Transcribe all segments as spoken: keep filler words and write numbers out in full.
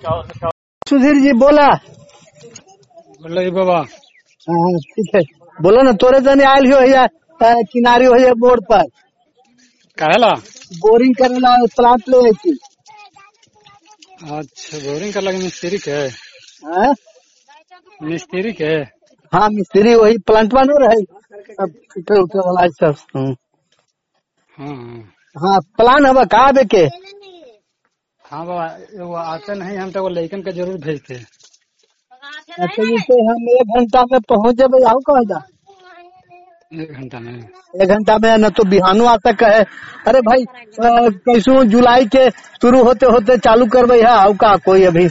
सुधीर जी बोला। बोले बाबा हाँ ठीक है, बोलो ना। तोरे जने आयल हो या किनारी हो या बोर्ड पर काहेला? बोरिंग करेला प्लांट ले आई थी। अच्छा, बोरिंग कर लगे मिस्त्री के? हाँ मिस्त्री के? हाँ मिस्त्री वही प्लांट बनो रहे अब उठे उठे वाला सब। हम्म, हाँ हाँ प्लान हवा कहा बे के। हाँ बाबा, वो आते नहीं, हम तो वो लड़कन के जरूर भेजते। अच्छा जैसे हम एक घंटा में पहुँच जाए आओ कहा जा। एक घंटा में? एक घंटा में न तो बिहानो आ तक है। अरे भाई कैसू जुलाई के शुरू होते होते चालू करबे है आओ का कोई अभी।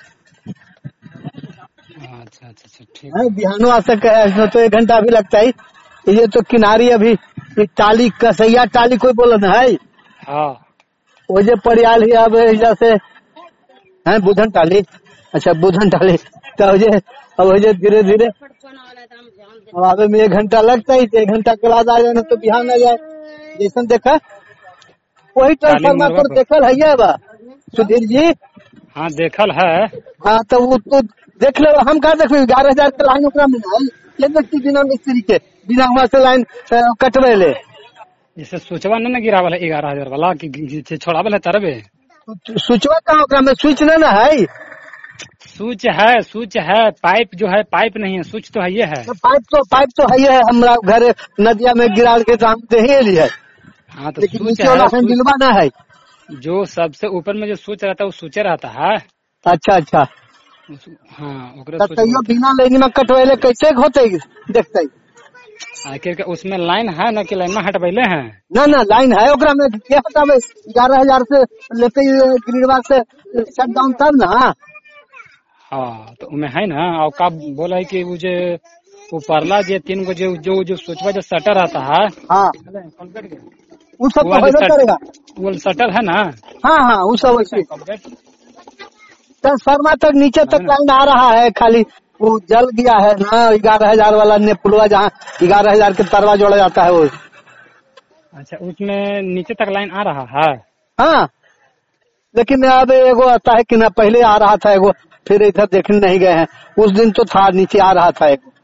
अच्छा अच्छा अच्छा ठीक है है। बिहानो आ सके है, इसमें तो एक घंटा भी लगता है। ये तो किनारी अभी ये टाली कसैया टाली कोई बोलन है हाँ वो जे परियाल ही अब जैसे है बुधन टाली। अच्छा बुधन टाली तो जे अब जे धीरे धीरे अब आवे में एक घंटा लगता है। एक घंटा के बाद आ जाए ना तो बिहान आ जाए जैसन देखा वही ट्रांसफार्मर पर देखल है बा सुधीर जी। हाँ देखल है। हाँ तो वो तो देख लो, हम कहा देख ग्यारह हजार के लाइन ओकरा में है ये व्यक्ति बिना मिस्त्री के बिना वहाँ से लाइन कटवे ले। जैसे सोचवा न गिरावल है ग्यारह हजार वाला की छोड़ावल है तरबे। स्विचवा कहाँ ओकरा में स्विच न न है। स्विच है, स्विच है, पाइप जो है पाइप नहीं है, स्विच तो है ये है। पाइप तो पाइप तो है है हमरा घर नदिया में गिरा के तो हम दे लिए। हाँ तो लेकिन स्विच नीचे वाला है, हैंडलवा ना है। जो सबसे ऊपर में जो स्विच रहता है वो स्विच रहता है। अच्छा अच्छा हाँ ओकरे तब स्विच तैयो बोलते हैं। बिना लाइन में कटवेले कैसे होते देखते। आखिर के उसमें लाइन है न कि लाइन में हटबैले हैं? ना ना लाइन है ओकरा में क्या हटावे ग्यारह हजार से लेते ग्रीडवा से शट डाउन तब ना। हाँ तो उनमें है ना। और का बोला है कि वो जो ऊपरला जो तीन गो जो जो जो सोचवा जो शटर आता है हाँ वो सब तो होबे करेगा। वो शटर है ना। हाँ हाँ वो सब वैसे ट्रांसफार्मर तक नीचे तक लाइन आ रहा है, खाली वो जल गया है ना ग्यारह हजार वाला नेपुलवा जहाँ ग्यारह हजार के तरवा जोड़ा जाता है वो। अच्छा उसमें नीचे तक लाइन आ रहा है। हाँ लेकिन अब एगो आता है कि ना पहले आ रहा था एगो फिर इधर देखने नहीं गए हैं। उस दिन तो था नीचे आ रहा था एगो।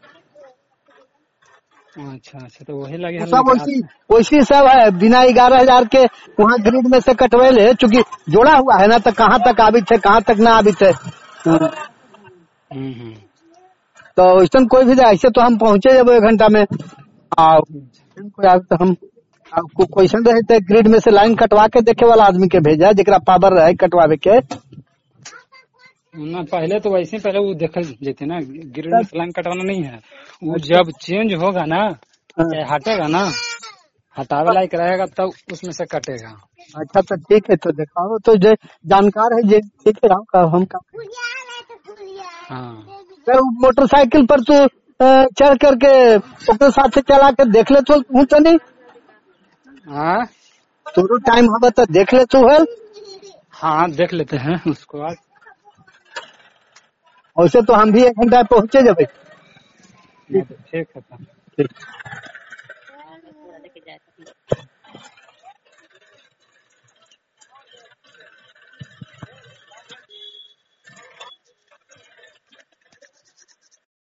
अच्छा अच्छा तो वही लगे सब वैसी वैसी सब है बिना ग्यारह हजार के वहाँ ग्रिड में से कटवेले चूंकि जोड़ा हुआ है ना तो कहाँ तक आबी थे कहाँ तक ना आबी थे। तो ऐसा कोई भी जाए ऐसे तो हम पहुँचे जब एक घंटा में आओ कोई आग तो हम आपको क्वेश्चन रहे थे ग्रिड में से लाइन कटवा के देखे वाला आदमी के भेजा जरा पावर रहे कटवावे के ना। पहले तो वैसे पहले वो देखल जेते ना ग्रिड में लाइन कटवाना नहीं है। वो जब चेंज होगा ना हटेगा ना हटावे लायक रहेगा तब उसमें से कटेगा। अच्छा तो ठीक है तो दिखाओ तो जो जानकार है जे ठीक है का हम का। हाँ तो मोटरसाइकिल पर तू चढ़ करके अपने साथ से चला के देख ले तो हूँ तो नहीं। हाँ तो टाइम होगा तो देख ले तू है। हाँ देख लेते हैं उसको आज। वैसे तो हम भी एक घंटा पहुँचे जब। ठीक है। ठीक।